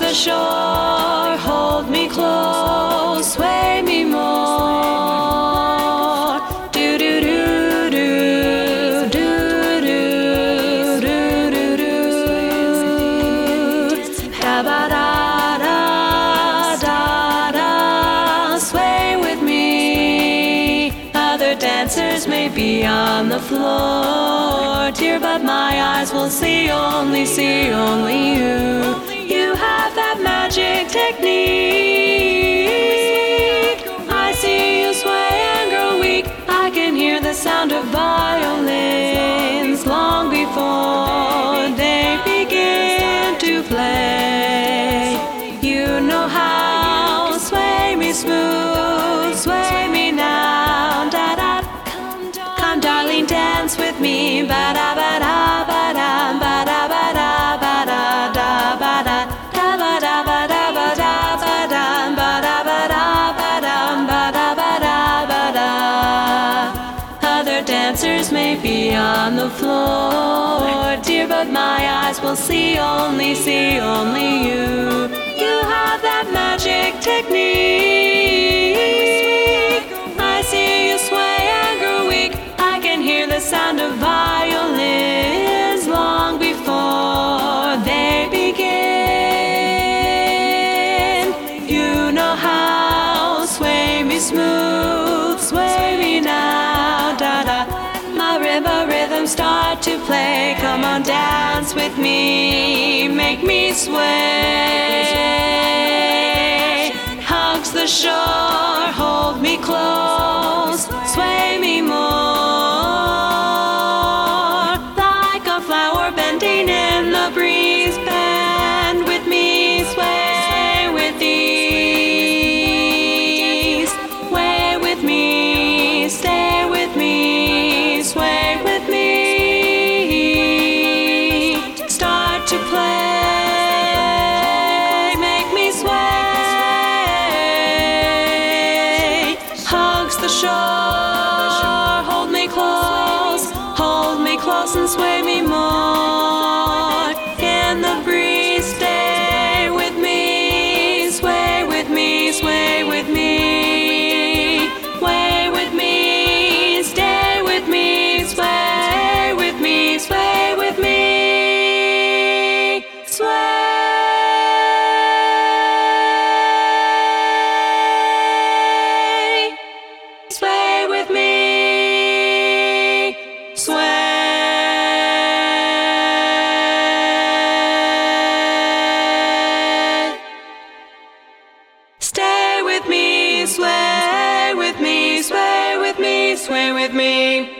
the shore, hold me close, sway me more. Do do do do do do do do do. Da ba da da da da. Sway with me. Other dancers may be on the floor, dear, but my eyes will see only you. You have that magic technique. I see you sway and grow weak. I can hear the sound of violins long before they begin to play. You know how, sway me smooth, sway me now, da da. Come darling, dance with me, ba da ba da ba da ba da ba da ba da da ba da da ba da ba da ba da ba da ba da ba da ba da ba da ba da ba da. Other dancers may be on the floor, dear, but my eyes will see only you. You have that magic technique. I see you sway and grow weak. I can hear the sound of violins long before they begin. You know how, sway me smooth, sway me now, da da. My river rhythms start to play. Come on, dance with me, make me sway. Hugs the shore, hold me close, sway me more. Like a flower bending in the breeze, bend with me, sway with ease. Sway with me, stay with me, sway with me. Start to play, make me sway. Hugs the shore, hold me close and sway me more. In the breeze, stay with me, sway with me, sway with me. Sway with me, stay with me, sway with me, sway with me. Sway. Sway with me. Sway. Stay with me, sway with me, sway with me, sway with me.